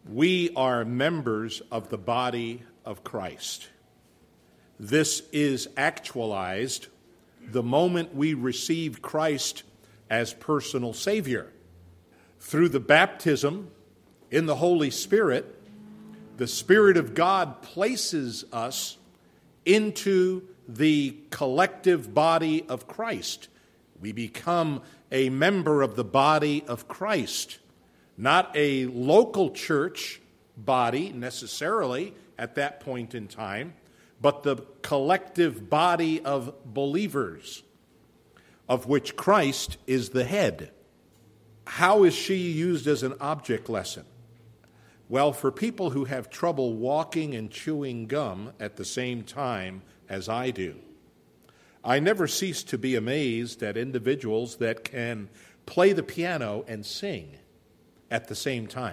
We are members of the body of Christ. This is actualized the moment we receive Christ as personal Savior. Through the baptism in the Holy Spirit, the Spirit of God places us into the collective body of Christ. We become a member of the body of Christ, not a local church body necessarily at that point in time, but the collective body of believers, of which Christ is the head. How is she used as an object lesson? Well, for people who have trouble walking and chewing gum at the same time as I do, I never cease to be amazed at individuals that can play the piano and sing at the same time.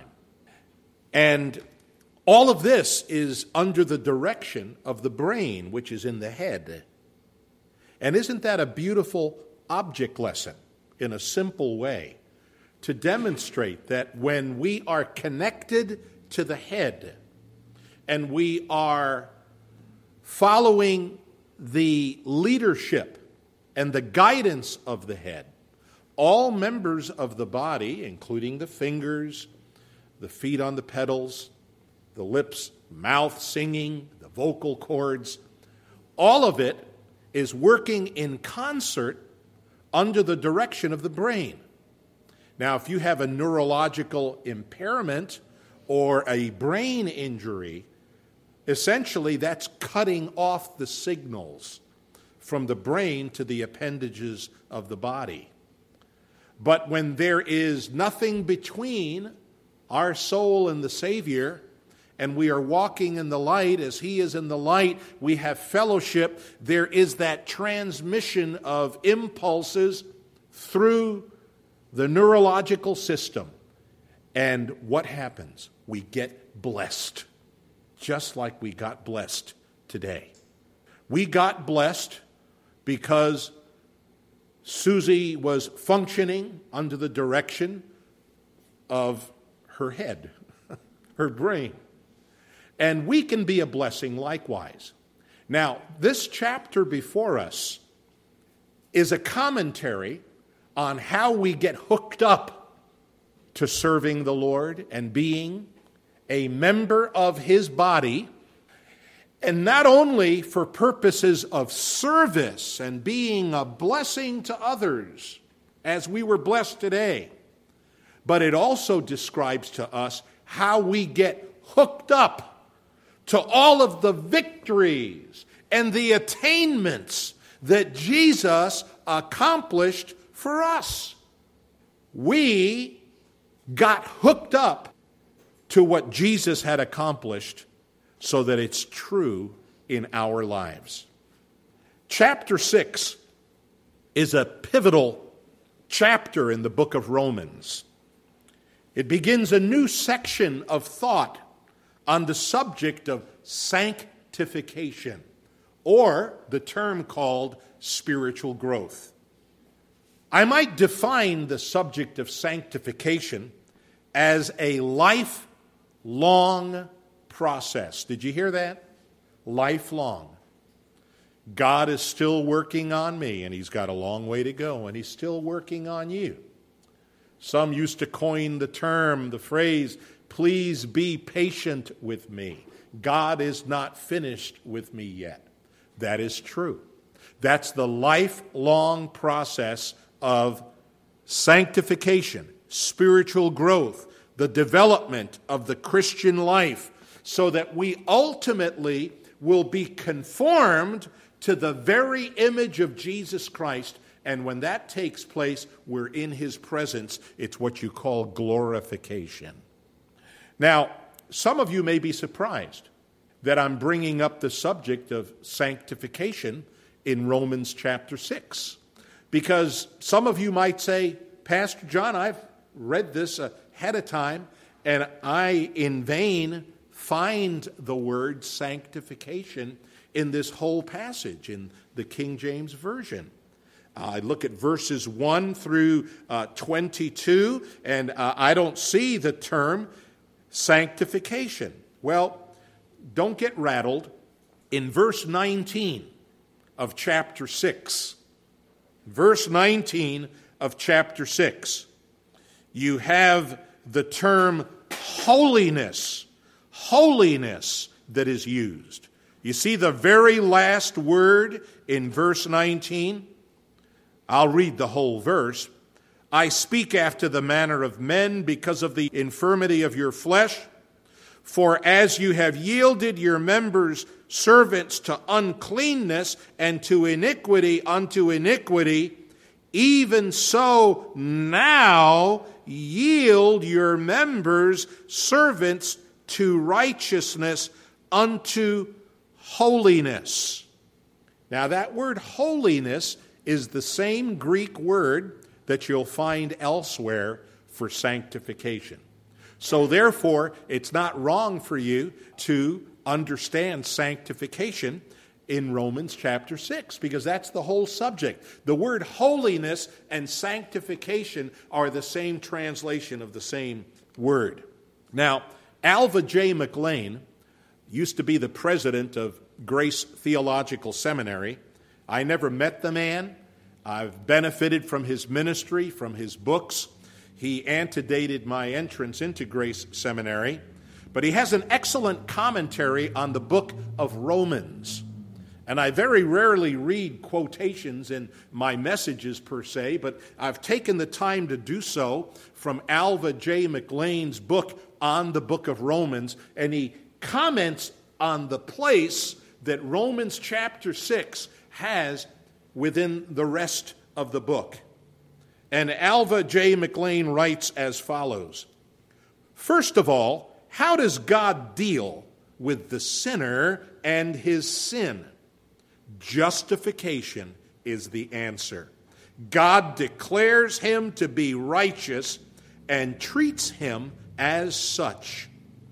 And all of this is under the direction of the brain, which is in the head. And isn't that a beautiful object lesson in a simple way to demonstrate that when we are connected to the head and we are following the leadership and the guidance of the head, all members of the body, including the fingers, the feet on the pedals, the lips, mouth singing, the vocal cords, all of it is working in concert under the direction of the brain. Now, if you have a neurological impairment or a brain injury, essentially that's cutting off the signals from the brain to the appendages of the body. But when there is nothing between our soul and the Savior, and we are walking in the light as He is in the light, we have fellowship, there is that transmission of impulses through the neurological system. And what happens? We get blessed, just like we got blessed today. We got blessed because Susie was functioning under the direction of her head, her brain. And we can be a blessing likewise. Now, this chapter before us is a commentary on how we get hooked up to serving the Lord and being a member of His body, and not only for purposes of service and being a blessing to others, as we were blessed today, but it also describes to us how we get hooked up to all of the victories and the attainments that Jesus accomplished for us. We got hooked up to what Jesus had accomplished so that it's true in our lives. Chapter 6 is a pivotal chapter in the book of Romans. It begins a new section of thought on the subject of sanctification, or the term called spiritual growth. I might define the subject of sanctification as a lifelong process. Did you hear that? Lifelong. God is still working on me, and He's got a long way to go, and He's still working on you. Some used to coin the term, the phrase, "Please be patient with me. God is not finished with me yet." That is true. That's the lifelong process of sanctification, spiritual growth, the development of the Christian life, so that we ultimately will be conformed to the very image of Jesus Christ. And when that takes place, we're in His presence. It's what you call glorification. Now, some of you may be surprised that I'm bringing up the subject of sanctification in Romans chapter 6. Because some of you might say, "Pastor John, I've read this ahead of time, and I in vain find the word sanctification in this whole passage in the King James Version." I look at verses 1 through 22, and I don't see the term Sanctification. Well, don't get rattled. In verse 19 of chapter 6, verse 19 of chapter 6, you have the term holiness, holiness that is used. You see the very last word in verse 19? I'll read the whole verse. I speak after the manner of men because of the infirmity of your flesh. For as you have yielded your members servants to uncleanness and to iniquity unto iniquity, even so now yield your members servants to righteousness unto holiness. Now that word holiness is the same Greek word that you'll find elsewhere for sanctification. So therefore, it's not wrong for you to understand sanctification in Romans chapter 6, because that's the whole subject. The word holiness and sanctification are the same translation of the same word. Now, Alva J. McLean used to be the president of Grace Theological Seminary. I never met the man. I've benefited from his ministry, from his books. He antedated my entrance into Grace Seminary. But he has an excellent commentary on the book of Romans. And I very rarely read quotations in my messages per se, but I've taken the time to do so from Alva J. McLean's book on the book of Romans. And he comments on the place that Romans chapter 6 has within the rest of the book. And Alva J. McLean writes as follows. First of all, how does God deal with the sinner and his sin? Justification is the answer. God declares him to be righteous and treats him as such.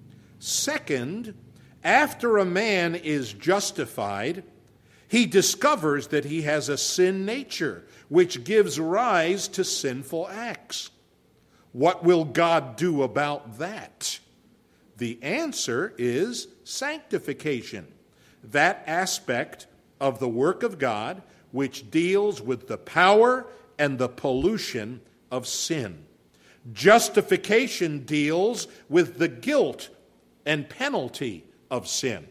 Second, after a man is justified, he discovers that he has a sin nature, which gives rise to sinful acts. What will God do about that? The answer is sanctification, that aspect of the work of God which deals with the power and the pollution of sin. Justification deals with the guilt and penalty of sin.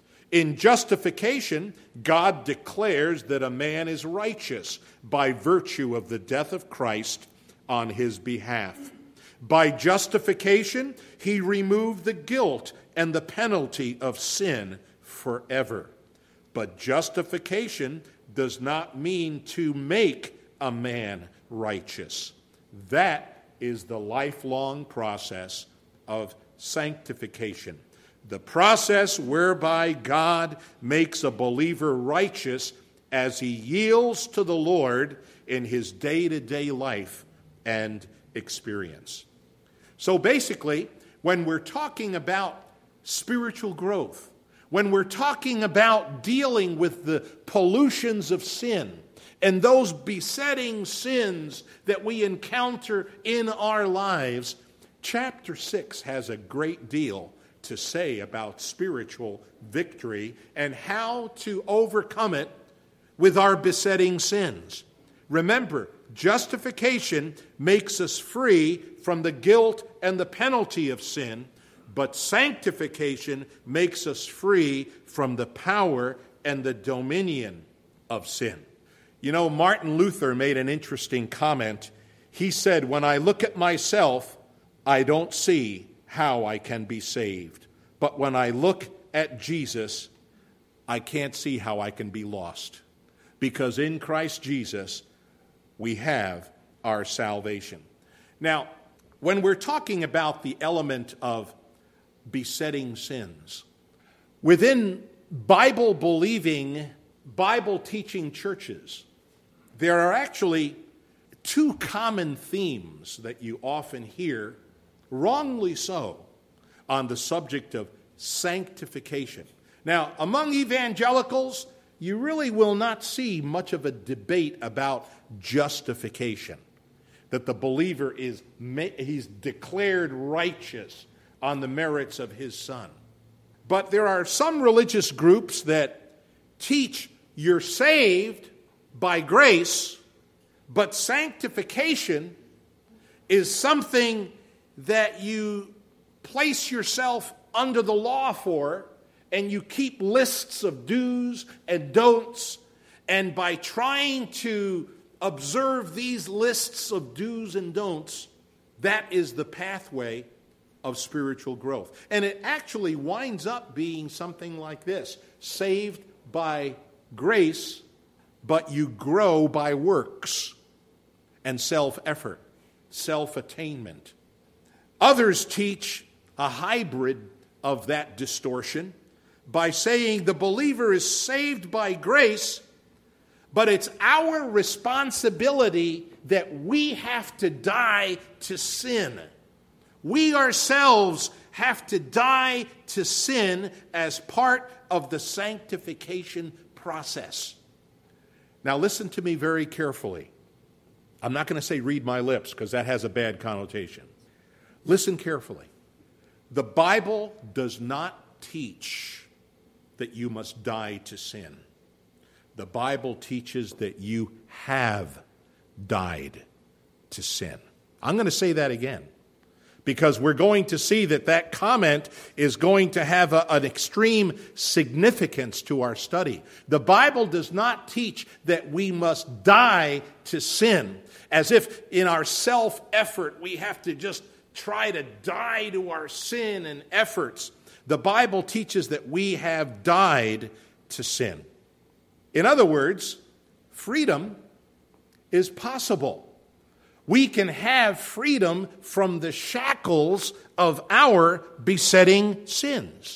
In justification, God declares that a man is righteous by virtue of the death of Christ on his behalf. By justification, he removed the guilt and the penalty of sin forever. But justification does not mean to make a man righteous. That is the lifelong process of sanctification. The process whereby God makes a believer righteous as he yields to the Lord in his day-to-day life and experience. So basically, when we're talking about spiritual growth, when we're talking about dealing with the pollutions of sin and those besetting sins that we encounter in our lives, chapter 6 has a great deal to say about spiritual victory and how to overcome it with our besetting sins. Remember, justification makes us free from the guilt and the penalty of sin, but sanctification makes us free from the power and the dominion of sin. You know, Martin Luther made an interesting comment. He said, "When I look at myself, I don't see how I can be saved. But when I look at Jesus, I can't see how I can be lost. Because in Christ Jesus, we have our salvation." Now, when we're talking about the element of besetting sins, within Bible-believing, Bible-teaching churches, there are actually two common themes that you often hear, wrongly so, on the subject of sanctification. Now, among evangelicals, you really will not see much of a debate about justification, that the believer he's declared righteous on the merits of his Son. But there are some religious groups that teach you're saved by grace, but sanctification is something that you place yourself under the law for, and you keep lists of do's and don'ts, and by trying to observe these lists of do's and don'ts, that is the pathway of spiritual growth. And it actually winds up being something like this: saved by grace, but you grow by works and self-effort, self-attainment. Others teach a hybrid of that distortion by saying the believer is saved by grace, but it's our responsibility that we have to die to sin. We ourselves have to die to sin as part of the sanctification process. Now listen to me very carefully. I'm not going to say read my lips because that has a bad connotation. Listen carefully. The Bible does not teach that you must die to sin. The Bible teaches that you have died to sin. I'm going to say that again, because we're going to see that comment is going to have an extreme significance to our study. The Bible does not teach that we must die to sin, as if in our self-effort we have to just try to die to our sin and efforts. The Bible teaches that we have died to sin. In other words, freedom is possible. We can have freedom from the shackles of our besetting sins.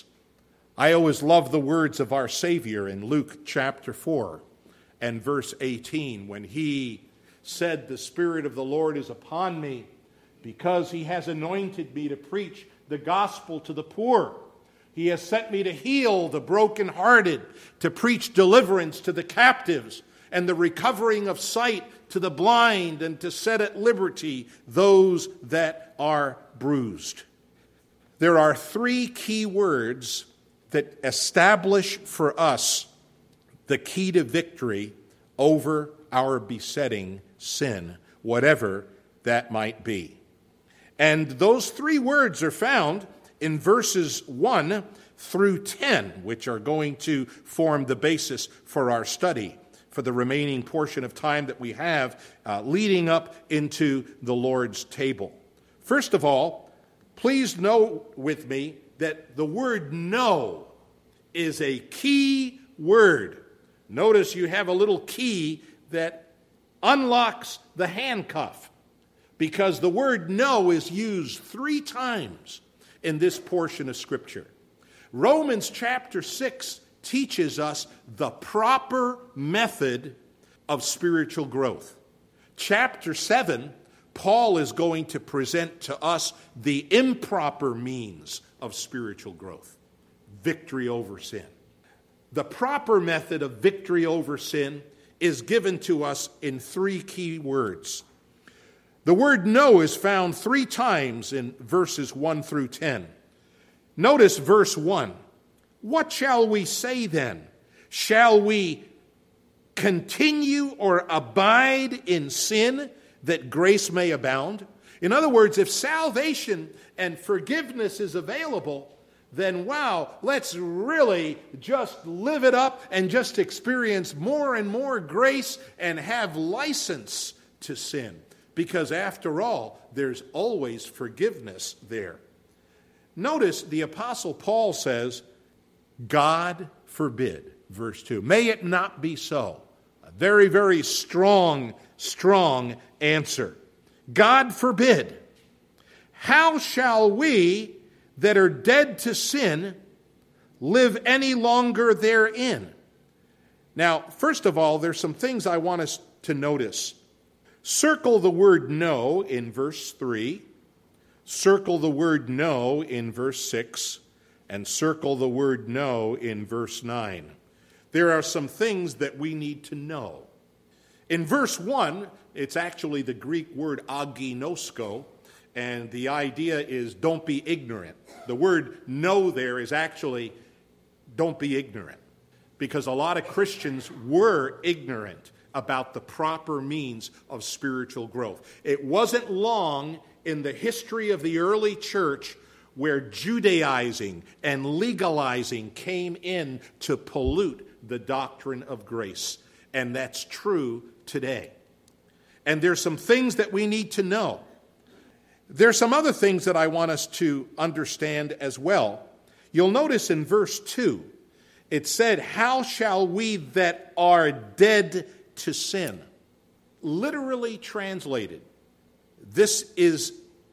I always love the words of our Savior in Luke chapter 4 and verse 18, when he said, "The Spirit of the Lord is upon me, because he has anointed me to preach the gospel to the poor. He has sent me to heal the brokenhearted, to preach deliverance to the captives, and the recovering of sight to the blind, and to set at liberty those that are bruised." There are three key words that establish for us the key to victory over our besetting sin, whatever that might be. And those three words are found in verses 1 through 10, which are going to form the basis for our study for the remaining portion of time that we have leading up into the Lord's table. First of all, please note with me that the word "know" is a key word. Notice you have a little key that unlocks the handcuff, because the word "know" is used 3 times in this portion of Scripture. Romans chapter 6 teaches us the proper method of spiritual growth. Chapter 7, Paul is going to present to us the improper means of spiritual growth: victory over sin. The proper method of victory over sin is given to us in 3 key words. The word "know" is found 3 times in verses 1 through 10. Notice verse 1. "What shall we say then? Shall we continue or abide in sin that grace may abound?" In other words, if salvation and forgiveness is available, then let's really just live it up and just experience more and more grace and have license to sin. Because after all, there's always forgiveness there. Notice the Apostle Paul says, "God forbid," verse 2. May it not be so. A very, very strong answer. God forbid. How shall we that are dead to sin live any longer therein? Now, first of all, there's some things I want us to notice. Circle the word "know" in verse 3. Circle the word "know" in verse 6. And circle the word "know" in verse 9. There are some things that we need to know. In verse 1, it's actually the Greek word aginosko, And the idea is don't be ignorant. The word know there is actually don't be ignorant. Because a lot of Christians were ignorant about the proper means of spiritual growth. It wasn't long in the history of the early church where Judaizing and legalizing came in to pollute the doctrine of grace. And that's true today. And there's some things that we need to know. There's some other things that I want us to understand as well. You'll notice in verse 2, it said, how shall we that are dead to sin? Literally translated, this is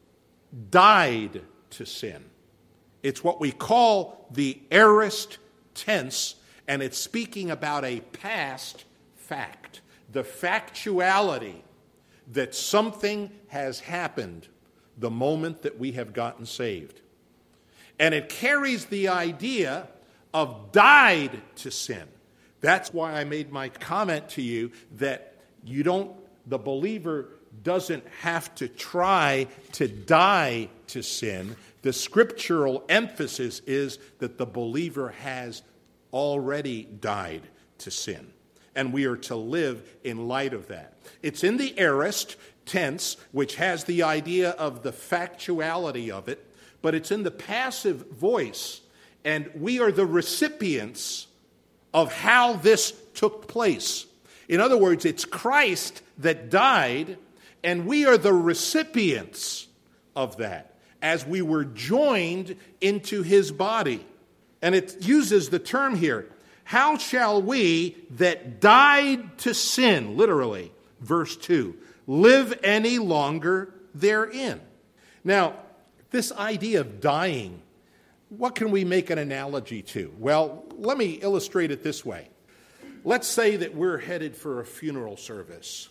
died to sin. It's what we call the aorist tense, and it's speaking about a past fact. The factuality that something has happened the moment that we have gotten saved. And it carries the idea of died to sin. That's why I made my comment to you that the believer doesn't have to try to die to sin. The scriptural emphasis is that the believer has already died to sin. And we are to live in light of that. It's in the aorist tense, which has the idea of the factuality of it, but it's in the passive voice, and we are the recipients of how this took place. In other words, it's Christ that died, and we are the recipients of that as we were joined into his body. And it uses the term here, how shall we that died to sin, literally, verse 2, live any longer therein? Now, this idea of dying, what can we make an analogy to? Well, let me illustrate it this way. Let's say that we're headed for a funeral service.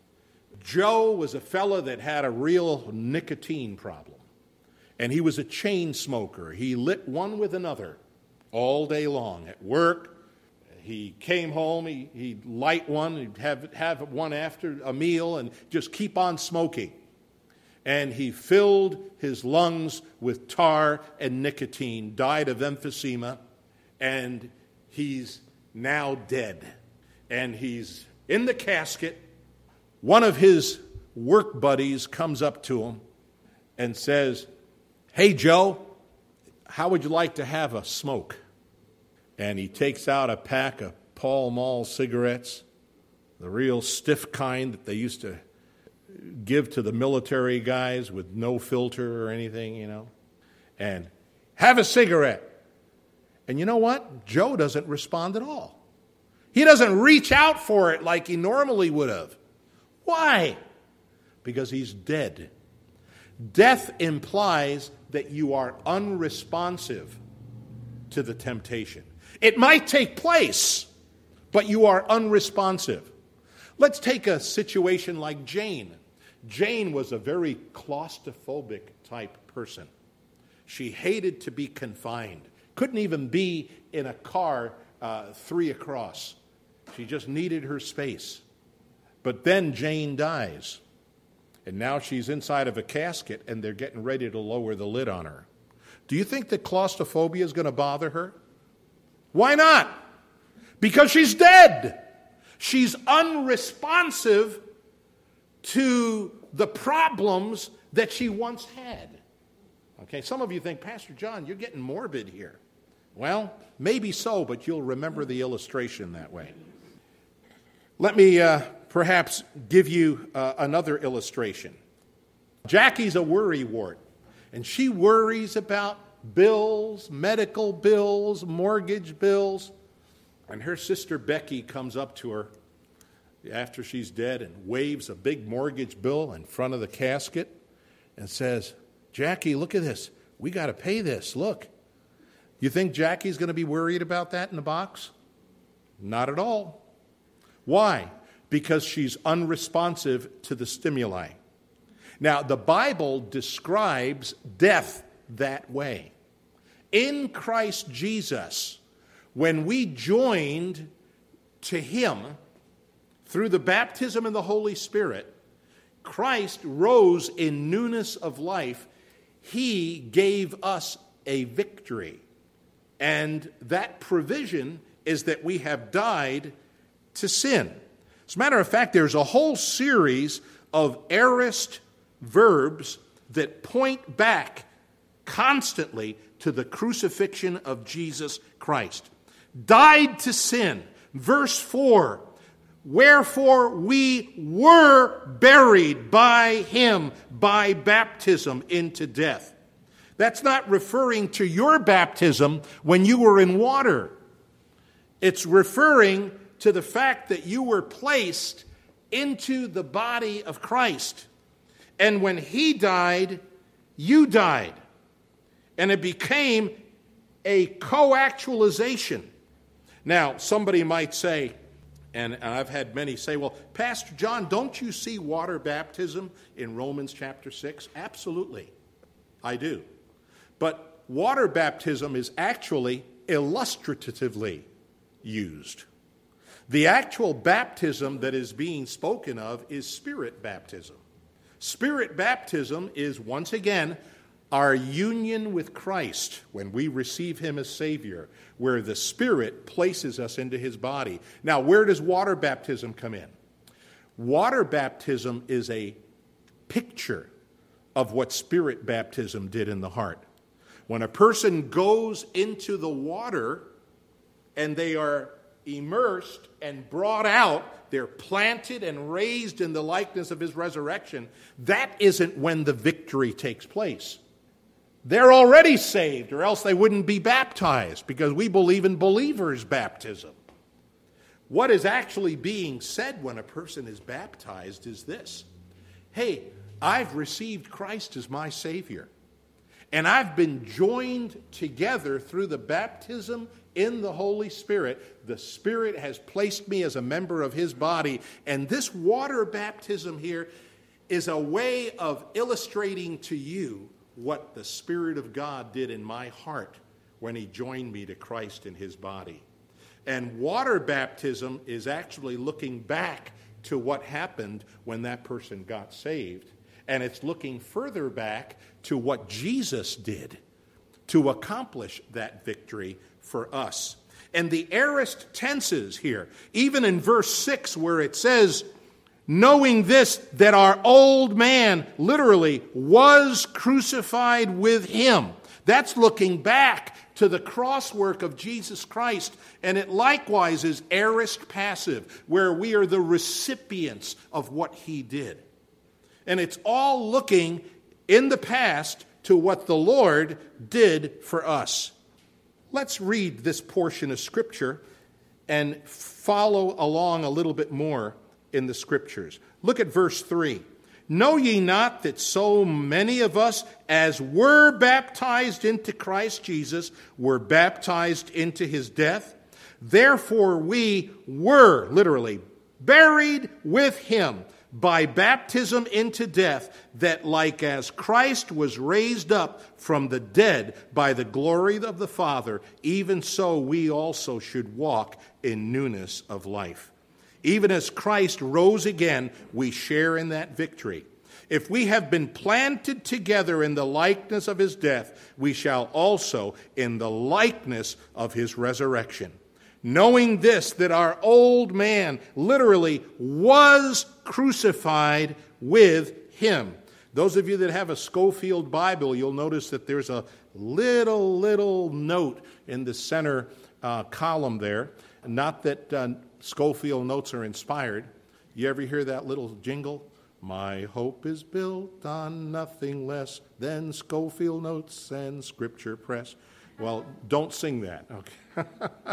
Joe was a fella that had a real nicotine problem, and he was a chain smoker. He lit one with another all day long at work. He came home, he'd light one, he'd have one after a meal, and just keep on smoking. And he filled his lungs with tar and nicotine, died of emphysema, and he's now dead. And he's in the casket. One of his work buddies comes up to him and says, "Hey, Joe, how would you like to have a smoke?" And he takes out a pack of Pall Mall cigarettes, the real stiff kind that they used to give to the military guys with no filter or anything, and have a cigarette. And you know what? Joe doesn't respond at all. He doesn't reach out for it like he normally would have. Why? Because he's dead. Death implies that you are unresponsive to the temptation. It might take place, but you are unresponsive. Let's take a situation like Jane. Jane was a very claustrophobic type person. She hated to be confined. Couldn't even be in a car 3 across. She just needed her space. But then Jane dies. And now she's inside of a casket, and they're getting ready to lower the lid on her. Do you think that claustrophobia is going to bother her? Why not? Because she's dead. She's unresponsive to the problems that she once had. Okay, some of you think, Pastor John, you're getting morbid here. Well, maybe so, but you'll remember the illustration that way. Let me perhaps give you another illustration. Jackie's a worrywart, and she worries about bills, medical bills, mortgage bills. And her sister Becky comes up to her after she's dead and waves a big mortgage bill in front of the casket and says, "Jackie, look at this. We got to pay this. Look." You think Jackie's going to be worried about that in the box? Not at all. Why? Because she's unresponsive to the stimuli. Now, the Bible describes death that way. In Christ Jesus, when we joined to him through the baptism in the Holy Spirit, Christ rose in newness of life. He gave us a victory. And that provision is that we have died to sin. As a matter of fact, there's a whole series of aorist verbs that point back constantly to the crucifixion of Jesus Christ. Died to sin. Verse 4, wherefore we were buried by him by baptism into death. That's not referring to your baptism when you were in water. It's referring to the fact that you were placed into the body of Christ. And when he died, you died. And it became a co-actualization. Now, somebody might say, and I've had many say, well, Pastor John, don't you see water baptism in Romans chapter 6? Absolutely, I do. But water baptism is actually illustratively used. The actual baptism that is being spoken of is spirit baptism. Spirit baptism is, once again, our union with Christ when we receive him as Savior, where the Spirit places us into his body. Now, where does water baptism come in? Water baptism is a picture of what Spirit baptism did in the heart. When a person goes into the water and they are immersed and brought out, they're planted and raised in the likeness of his resurrection, that isn't when the victory takes place. They're already saved, or else they wouldn't be baptized, because we believe in believers' baptism. What is actually being said when a person is baptized is this: hey, I've received Christ as my Savior, and I've been joined together through the baptism in the Holy Spirit. The Spirit has placed me as a member of his body, and this water baptism here is a way of illustrating to you what the Spirit of God did in my heart when he joined me to Christ in his body. And water baptism is actually looking back to what happened when that person got saved. And it's looking further back to what Jesus did to accomplish that victory for us. And the aorist tenses here, even in verse 6 where it says, knowing this, that our old man, literally, was crucified with him. That's looking back to the cross work of Jesus Christ. And it likewise is aorist passive, where we are the recipients of what he did. And it's all looking in the past to what the Lord did for us. Let's read this portion of Scripture and follow along a little bit more in the Scriptures. Look at verse 3. Know ye not that so many of us as were baptized into Christ Jesus were baptized into his death? Therefore we were, literally, buried with him by baptism into death, that like as Christ was raised up from the dead by the glory of the Father, even so we also should walk in newness of life. Even as Christ rose again, we share in that victory. If we have been planted together in the likeness of his death, we shall also in the likeness of his resurrection. Knowing this, that our old man literally was crucified with him. Those of you that have a Scofield Bible, you'll notice that there's a little note in the center column there. Not that Scofield notes are inspired. You ever hear that little jingle? My hope is built on nothing less than Scofield notes and Scripture press. Well, don't sing that, okay?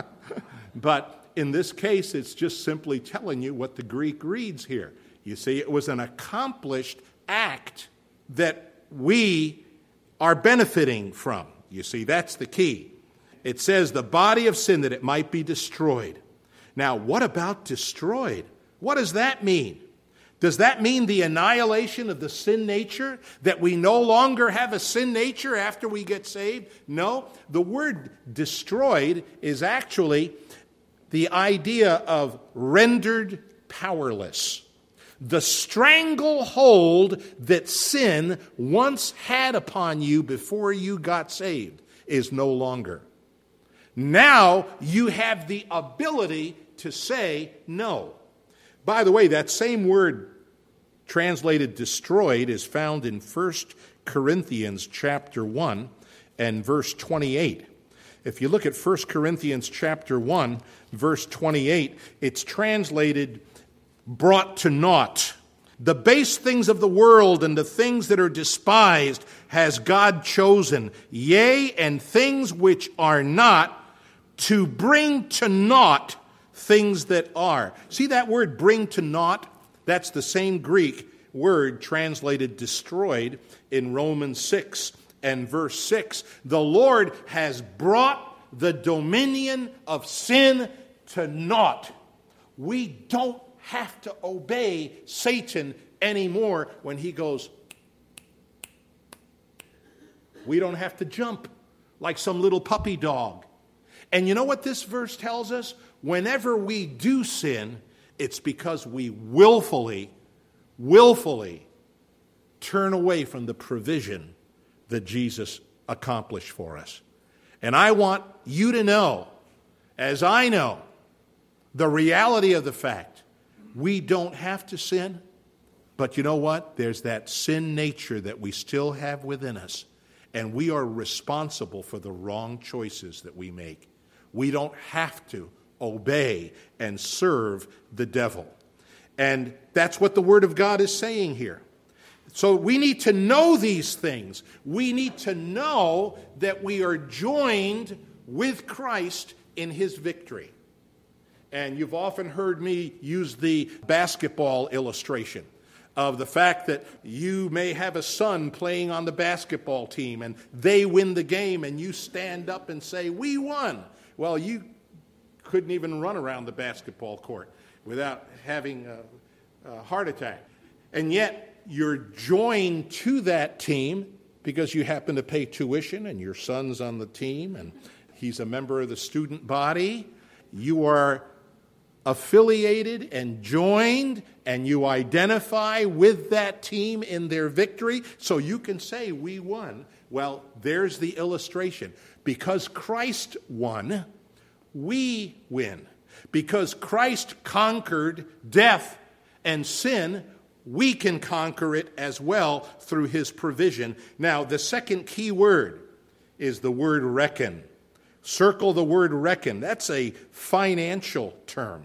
But in this case, it's just simply telling you what the Greek reads here. You see, it was an accomplished act that we are benefiting from. You see, that's the key. It says the body of sin, that it might be destroyed. Now, what about destroyed? What does that mean? Does that mean the annihilation of the sin nature? That we no longer have a sin nature after we get saved? No. The word destroyed is actually the idea of rendered powerless. The stranglehold that sin once had upon you before you got saved is no longer. Now you have the ability to say no. By the way, that same word translated destroyed is found in 1 Corinthians chapter 1 and verse 28. If you look at 1 Corinthians chapter 1, verse 28, it's translated brought to naught. The base things of the world and the things that are despised has God chosen, yea, and things which are not, to bring to naught things that are. See that word bring to naught? That's the same Greek word translated destroyed in Romans 6 and verse 6. The Lord has brought the dominion of sin to naught. We don't have to obey Satan anymore when he goes. We don't have to jump like some little puppy dog. And you know what this verse tells us? Whenever we do sin, it's because we willfully turn away from the provision that Jesus accomplished for us. And I want you to know, as I know, the reality of the fact we don't have to sin, but you know what? There's that sin nature that we still have within us, and we are responsible for the wrong choices that we make. We don't have to obey and serve the devil. And that's what the Word of God is saying here. So we need to know these things. We need to know that we are joined with Christ in His victory. And you've often heard me use the basketball illustration of the fact that you may have a son playing on the basketball team and they win the game and you stand up and say, "We won." Well, you couldn't even run around the basketball court without having a heart attack. And yet you're joined to that team because you happen to pay tuition and your son's on the team and he's a member of the student body. You are affiliated and joined, and you identify with that team in their victory, so you can say, "We won." Well, there's the illustration. Because Christ won, we win. Because Christ conquered death and sin, we can conquer it as well through His provision. Now, the second key word is the word reckon. Circle the word reckon. That's a financial term.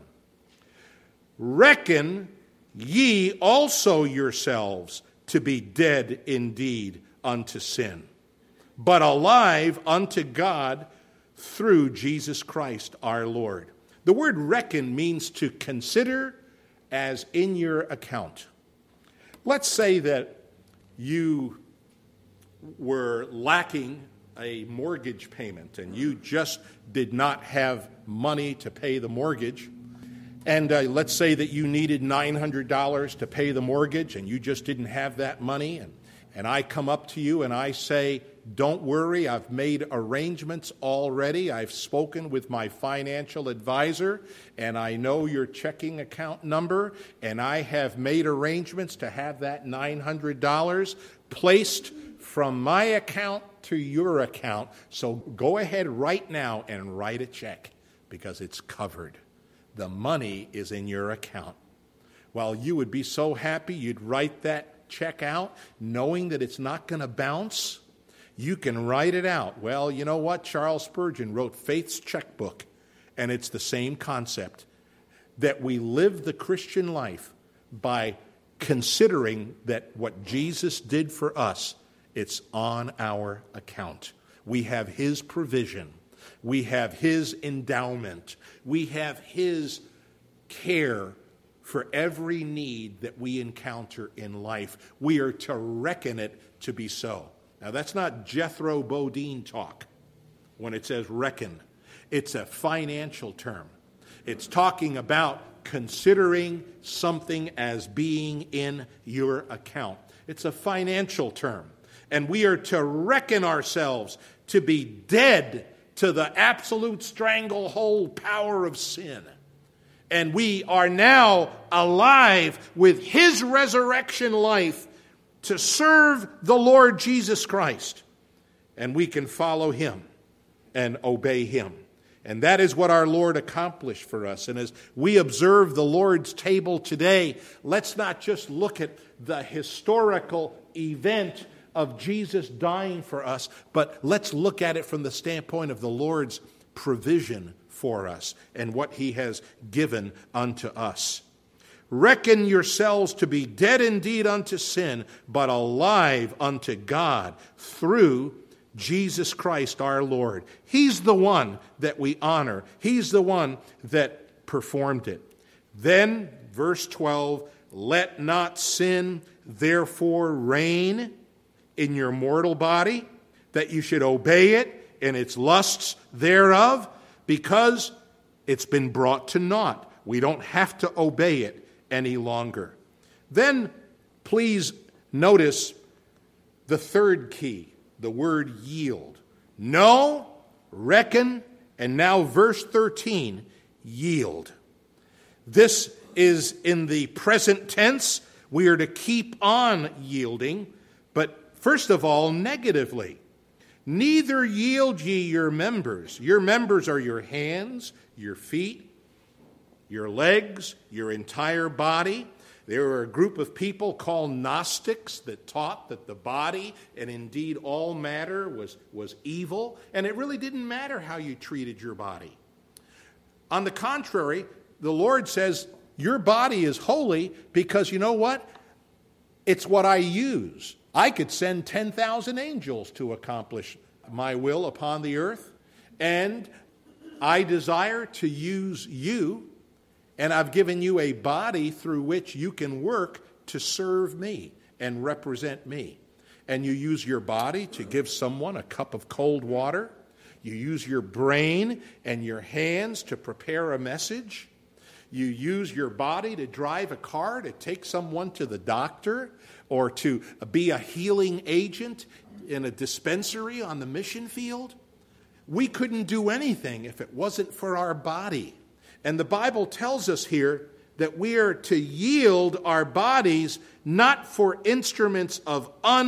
Reckon ye also yourselves to be dead indeed unto sin, but alive unto God through Jesus Christ our Lord. The word reckon means to consider as in your account. Let's say that you were lacking a mortgage payment and you just did not have money to pay the mortgage. And let's say that you needed $900 to pay the mortgage and you just didn't have that money. And I come up to you and I say, "Don't worry, I've made arrangements already. I've spoken with my financial advisor and I know your checking account number and I have made arrangements to have that $900 placed from my account to your account. So go ahead right now and write a check because it's covered. The money is in your account." Well, you would be so happy you'd write that check out knowing that it's not going to bounce. You can write it out. Well, you know what? Charles Spurgeon wrote Faith's Checkbook, and it's the same concept, that we live the Christian life by considering that what Jesus did for us, it's on our account. We have His provision. We have His endowment. We have His care for every need that we encounter in life. We are to reckon it to be so. Now, that's not Jethro Bodine talk when it says reckon. It's a financial term. It's talking about considering something as being in your account. It's a financial term. And we are to reckon ourselves to be dead to the absolute stranglehold power of sin. And we are now alive with his resurrection life to serve the Lord Jesus Christ. And we can follow him and obey him. And that is what our Lord accomplished for us. And as we observe the Lord's table today, let's not just look at the historical event of Jesus dying for us, but let's look at it from the standpoint of the Lord's provision for us and what he has given unto us. Reckon yourselves to be dead indeed unto sin, but alive unto God through Jesus Christ our Lord. He's the one that we honor. He's the one that performed it. Then, verse 12, let not sin therefore reign in your mortal body, that you should obey it in its lusts thereof, because it's been brought to naught. We don't have to obey it any longer. Then, please notice the third key. The word yield. Know, reckon, and now verse 13, yield. This is in the present tense. We are to keep on yielding, but first of all, negatively. Neither yield ye your members. Your members are your hands, your feet, your legs, your entire body. There were a group of people called Gnostics that taught that the body and indeed all matter was evil, and it really didn't matter how you treated your body. On the contrary, the Lord says, your body is holy because you know what? It's what I use. I could send 10,000 angels to accomplish my will upon the earth, and I desire to use you. And I've given you a body through which you can work to serve me and represent me. And you use your body to give someone a cup of cold water. You use your brain and your hands to prepare a message. You use your body to drive a car to take someone to the doctor or to be a healing agent in a dispensary on the mission field. We couldn't do anything if it wasn't for our body. And the Bible tells us here that we are to yield our bodies not for instruments of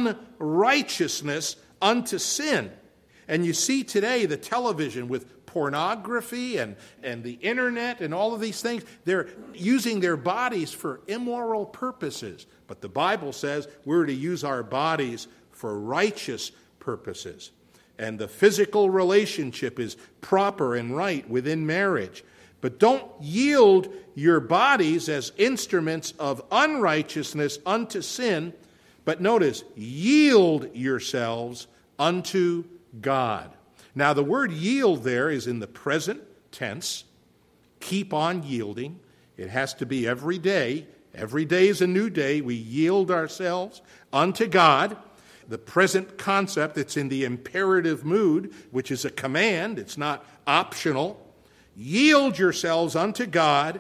unrighteousness unto sin. And you see today the television with pornography and the internet and all of these things. They're using their bodies for immoral purposes. But the Bible says we're to use our bodies for righteous purposes. And the physical relationship is proper and right within marriage. But don't yield your bodies as instruments of unrighteousness unto sin. But notice, yield yourselves unto God. Now, the word yield there is in the present tense. Keep on yielding. It has to be every day. Every day is a new day. We yield ourselves unto God. The present concept, it's in the imperative mood, which is a command. It's not optional. Yield yourselves unto God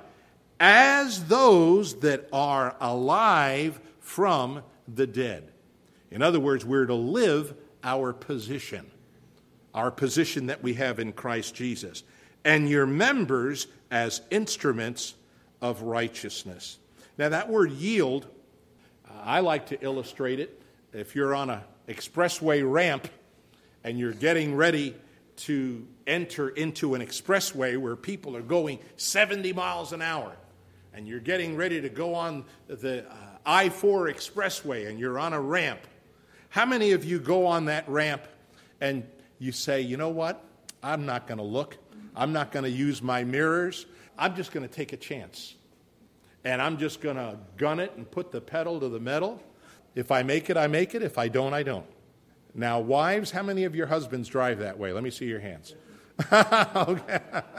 as those that are alive from the dead. In other words, we're to live our position that we have in Christ Jesus, and your members as instruments of righteousness. Now that word yield, I like to illustrate it. If you're on an expressway ramp and you're getting ready to enter into an expressway where people are going 70 miles an hour, and you're getting ready to go on the I-4 expressway, and you're on a ramp. How many of you go on that ramp and you say, you know what? I'm not going to look. I'm not going to use my mirrors. I'm just going to take a chance. And I'm just going to gun it and put the pedal to the metal. If I make it, I make it. If I don't, I don't. Now, wives, how many of your husbands drive that way? Let me see your hands. Okay.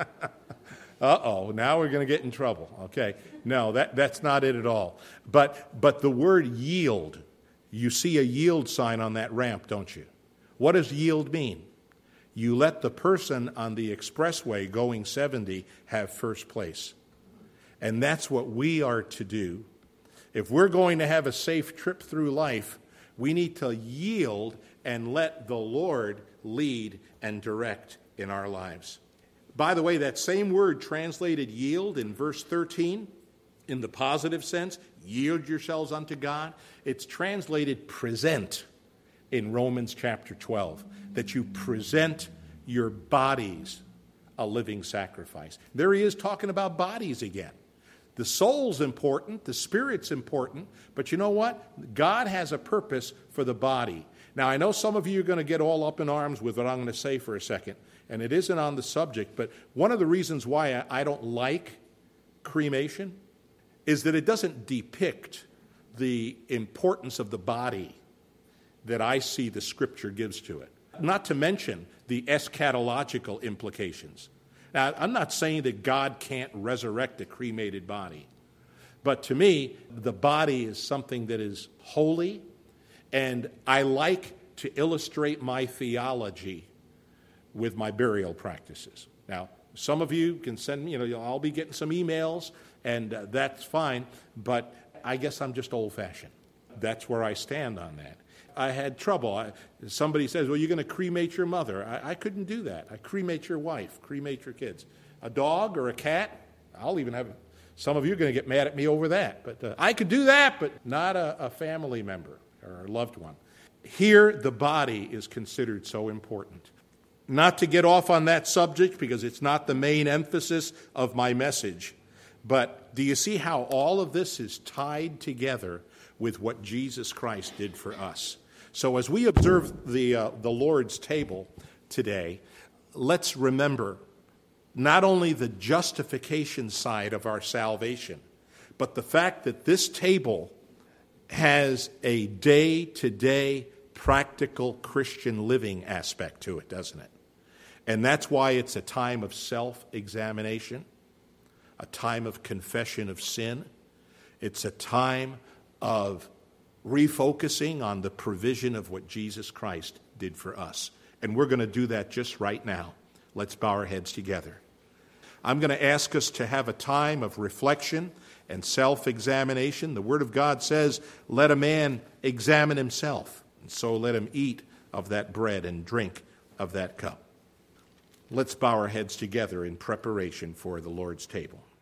Uh-oh, now we're going to get in trouble. Okay. No, that's not it at all. But the word yield, you see a yield sign on that ramp, don't you? What does yield mean? You let the person on the expressway going 70 have first place. And that's what we are to do. If we're going to have a safe trip through life, we need to yield and let the Lord lead and direct in our lives. By the way, that same word translated yield in verse 13, in the positive sense, yield yourselves unto God, it's translated present in Romans chapter 12, that you present your bodies a living sacrifice. There he is talking about bodies again. The soul's important, the spirit's important, but you know what? God has a purpose for the body. Now, I know some of you are going to get all up in arms with what I'm going to say for a second, and it isn't on the subject, but one of the reasons why I don't like cremation is that it doesn't depict the importance of the body that I see the Scripture gives to it. Not to mention the eschatological implications. Now, I'm not saying that God can't resurrect a cremated body, but to me, the body is something that is holy, and I like to illustrate my theology with my burial practices. Now, some of you can send me, I'll be getting some emails, and that's fine, but I guess I'm just old-fashioned. That's where I stand on that. I had trouble. Somebody says, well, you're going to cremate your mother. I couldn't do that. I cremate your wife, cremate your kids. A dog or a cat, I'll even have, some of you are going to get mad at me over that. But I could do that, but not a family member or a loved one. Here, the body is considered so important. Not to get off on that subject because it's not the main emphasis of my message, but do you see how all of this is tied together with what Jesus Christ did for us? So as we observe the Lord's table today, let's remember not only the justification side of our salvation, but the fact that this table has a day-to-day practical Christian living aspect to it, doesn't it? And that's why it's a time of self-examination, a time of confession of sin. It's a time of refocusing on the provision of what Jesus Christ did for us. And we're going to do that just right now. Let's bow our heads together. I'm going to ask us to have a time of reflection and self-examination. The Word of God says, let a man examine himself, and so let him eat of that bread and drink of that cup. Let's bow our heads together in preparation for the Lord's table.